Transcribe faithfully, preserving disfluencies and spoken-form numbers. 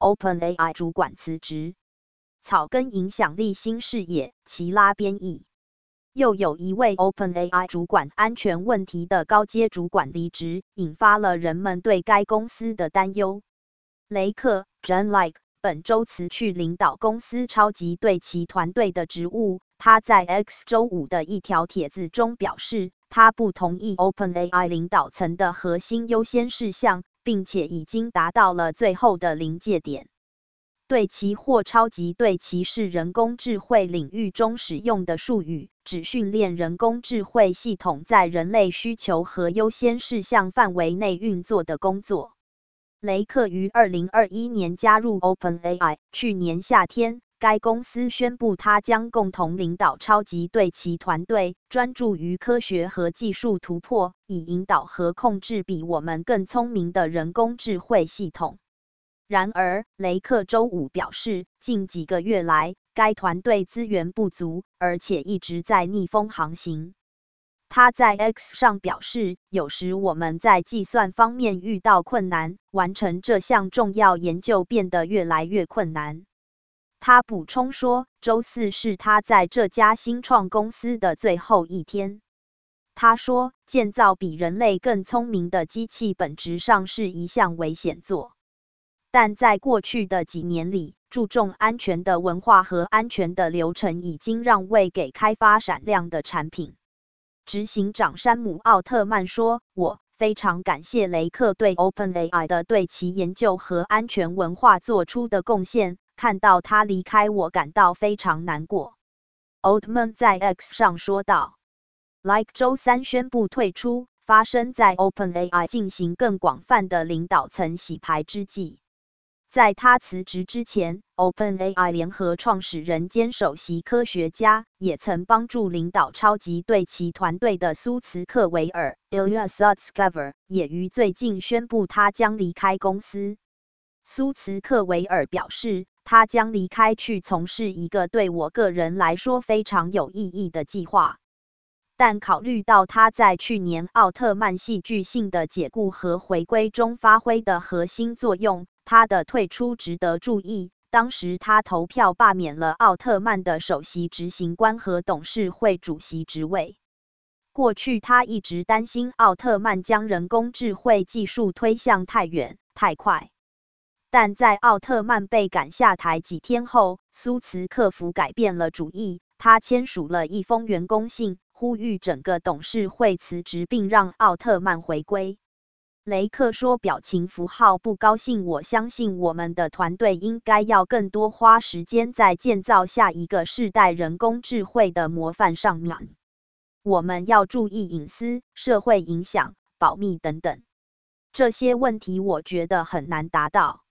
OpenAI 主管辞职。草根影响力新视野，齐拉编译。又有一位 OpenAI 主管安全问题的高阶主管离职，引发了人们对该公司的担忧。雷克 John Like 本周辞去领导公司超级对齐团队的职务。他在 X 周五的一条帖子中表示，他不同意 OpenAI 领导层的核心优先事项，并且已经达到了最后的临界点。对齐或超级对齐是人工智慧领域中使用的术语，指训练人工智慧系统在人类需求和优先事项范围内运作的工作。雷克于二零二一年加入 OpenAI， 去年夏天，该公司宣布他将共同领导超级对齐团队，专注于科学和技术突破，以引导和控制比我们更聪明的人工智慧系统。然而，雷克周五表示，近几个月来，该团队资源不足，而且一直在逆风航行。他在 X 上表示，有时我们在计算方面遇到困难，完成这项重要研究变得越来越困难。他补充说，周四是他在这家新创公司的最后一天。他说，建造比人类更聪明的机器本质上是一项危险作。但在过去的几年里，注重安全的文化和安全的流程已经让位给开发闪亮的产品。执行长山姆·奥特曼说，我非常感谢雷克对 OpenAI 的对其研究和安全文化做出的贡献，看到他离开我感到非常难过。Altman 在 X 上说道。Like 周三宣布退出，发生在 OpenAI 进行更广泛的领导层洗牌之际。在他辞职之前 ，OpenAI 联合创始人兼首席科学家，也曾帮助领导超级对齐团队的苏茨克维尔 （Ilya Sutskever） 也于最近宣布他将离开公司。苏茨克维尔表示，他将离开去从事一个对我个人来说非常有意义的计划。但考虑到他在去年奥特曼戏剧性的解雇和回归中发挥的核心作用，他的退出值得注意。当时他投票罢免了奥特曼的首席执行官和董事会主席职位。过去他一直担心奥特曼将人工智慧技术推向太远、太快。但在奥特曼被赶下台几天后，苏茨克夫改变了主意，他签署了一封员工信，呼吁整个董事会辞职并让奥特曼回归。雷克说表情符号不高兴，我相信我们的团队应该要更多花时间在建造下一个世代人工智慧的模范上面。我们要注意隐私、社会影响、保密等等。这些问题我觉得很难达到。